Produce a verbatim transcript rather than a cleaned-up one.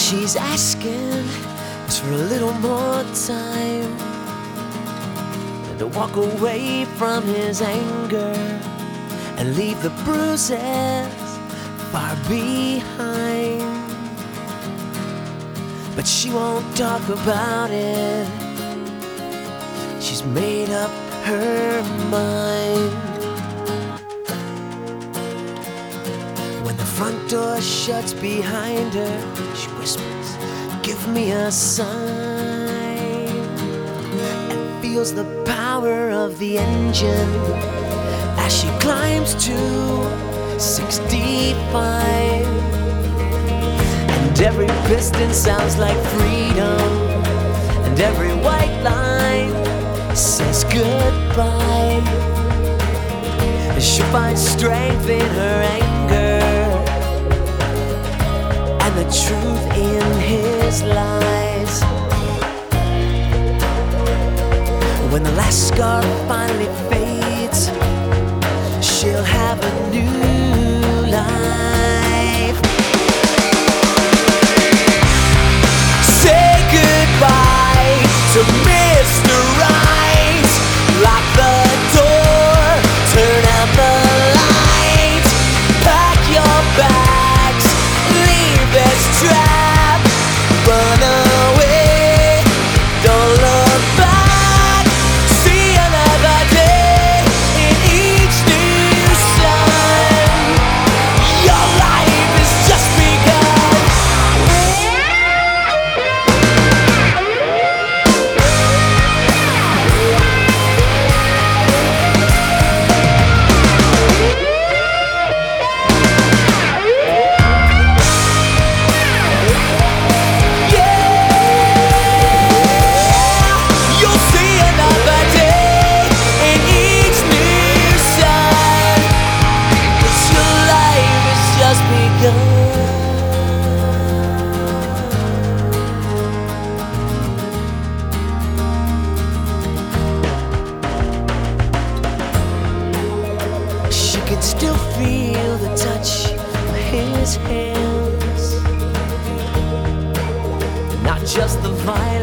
She's asking just for a little more time, and to walk away from his anger and leave the bruises far behind. But she won't talk about it. She's made up her mind. When the front door shuts behind her, she whispers, "Give me a sign," and feels the power of the engine as she climbs to sixty-five. And every piston sounds like freedom, and every white line says goodbye. She'll find strength in her anger and the truth in his lies. When the last scar finally fades, she'll have a new life. Say goodbye to Mister Right. Lock the door, turn out the lights, pack your bags, leave this trap, run away, don't look back. See another day in each new sun. Your life has just begun. She could still feel the touch of his hands, not just the violence.